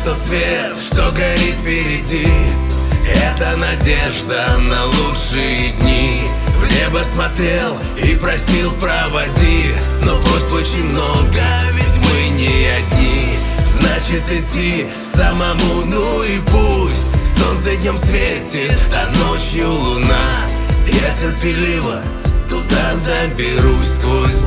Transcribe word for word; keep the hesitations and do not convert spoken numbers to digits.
тот свет, что горит впереди. Это надежда на лучшие дни. В небо смотрел и просил проводи, но просьб очень много, ведь мы не одни. Значит идти самому, ну и пусть солнце днем светит, а ночью луна. Я терпеливо туда доберусь сквозь